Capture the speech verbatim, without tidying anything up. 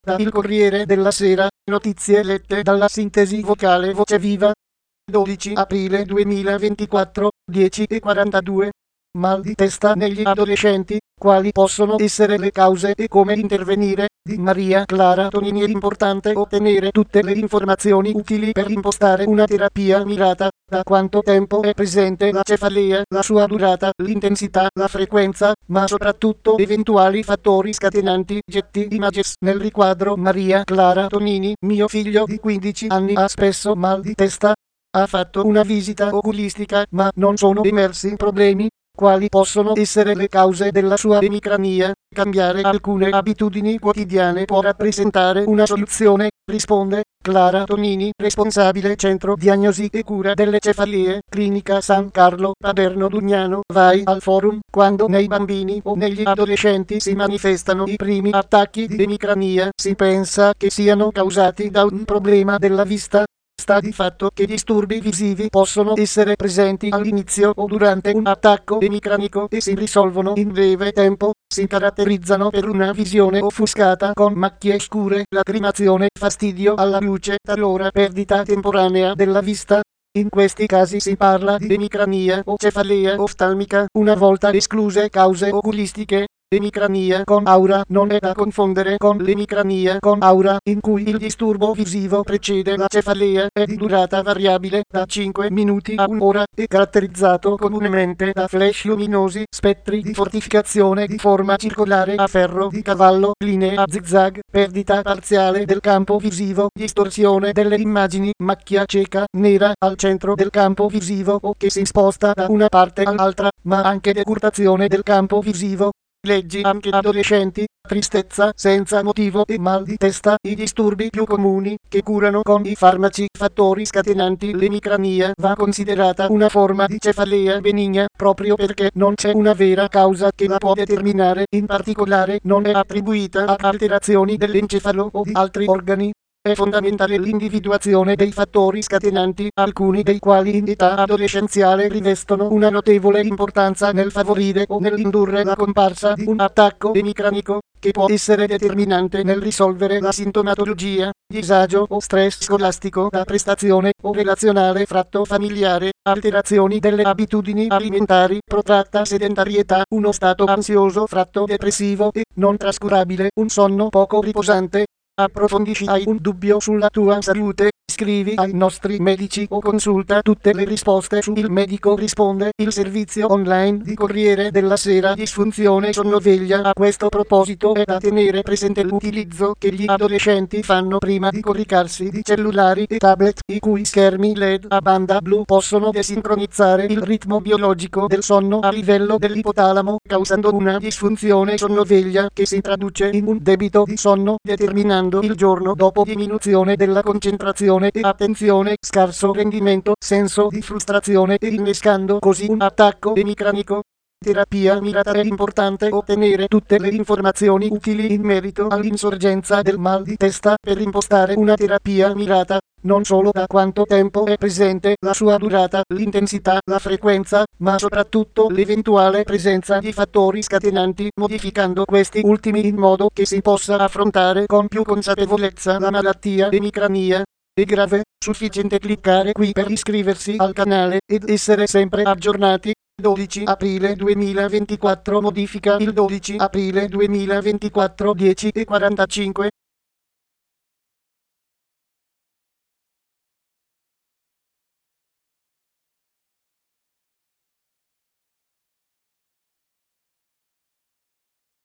Da Il Corriere della Sera, notizie lette dalla sintesi vocale Voce Viva. dodici aprile duemilaventiquattro, dieci e quarantadue. Mal di testa negli adolescenti, quali possono essere le cause e come intervenire, di Maria Clara Tonini. È importante ottenere tutte le informazioni utili per impostare una terapia mirata. Da quanto tempo è presente la cefalea, la sua durata, l'intensità, la frequenza, ma soprattutto eventuali fattori scatenanti. Getti Images. Nel riquadro Maria Clara Tonini, mio figlio di quindici anni ha spesso mal di testa. Ha fatto una visita oculistica, ma non sono emersi problemi. Quali possono essere le cause della sua emicrania? Cambiare alcune abitudini quotidiane può rappresentare una soluzione, risponde Clara Tonini, responsabile Centro Diagnosi e Cura delle Cefalie, Clinica San Carlo, Paderno Dugnano. Vai al forum. Quando nei bambini o negli adolescenti si manifestano i primi attacchi di emicrania, si pensa che siano causati da un problema della vista. Sta di fatto che disturbi visivi possono essere presenti all'inizio o durante un attacco emicranico e si risolvono in breve tempo. Si caratterizzano per una visione offuscata con macchie scure, lacrimazione, fastidio alla luce, talora perdita temporanea della vista. In questi casi si parla di emicrania o cefalea oftalmica, una volta escluse cause oculistiche. Emicrania con aura non è da confondere con l'emicrania con aura, in cui il disturbo visivo precede la cefalea, è di durata variabile da cinque minuti a un'ora, è caratterizzato comunemente da flash luminosi, spettri di fortificazione di forma circolare a ferro di cavallo, linee a zigzag, perdita parziale del campo visivo, distorsione delle immagini, macchia cieca, nera al centro del campo visivo o che si sposta da una parte all'altra, ma anche decurtazione del campo visivo. Leggi anche adolescenti, tristezza senza motivo e mal di testa, i disturbi più comuni, che curano con i farmaci. Fattori scatenanti. L'emicrania va considerata una forma di cefalea benigna, proprio perché non c'è una vera causa che la può determinare, in particolare non è attribuita a alterazioni dell'encefalo o di altri organi. È fondamentale l'individuazione dei fattori scatenanti, alcuni dei quali in età adolescenziale rivestono una notevole importanza nel favorire o nell'indurre la comparsa di un attacco emicranico, che può essere determinante nel risolvere la sintomatologia: disagio o stress scolastico da prestazione o relazionale fratto familiare, alterazioni delle abitudini alimentari, protratta sedentarietà, uno stato ansioso fratto depressivo e non trascurabile, un sonno poco riposante. Approfondisci. Hai un dubbio sulla tua salute? Scrivi ai nostri medici o consulta tutte le risposte su Il Medico Risponde, il servizio online di Corriere della Sera. Disfunzione sonno-veglia. A questo proposito è da tenere presente l'utilizzo che gli adolescenti fanno prima di coricarsi di cellulari e tablet, i cui schermi L E D a banda blu possono desincronizzare il ritmo biologico del sonno a livello dell'ipotalamo, causando una disfunzione sonno-veglia che si traduce in un debito di sonno, determinando il giorno dopo diminuzione della concentrazione e attenzione, scarso rendimento, senso di frustrazione e innescando così un attacco emicranico. Terapia mirata. È importante ottenere tutte le informazioni utili in merito all'insorgenza del mal di testa per impostare una terapia mirata, non solo da quanto tempo è presente, la sua durata, l'intensità, la frequenza, ma soprattutto l'eventuale presenza di fattori scatenanti, modificando questi ultimi in modo che si possa affrontare con più consapevolezza la malattia emicrania. È grave, sufficiente cliccare qui per iscriversi al canale ed essere sempre aggiornati. dodici aprile duemilaventiquattro. Modifica il dodici aprile duemilaventiquattro, dieci e quarantacinque.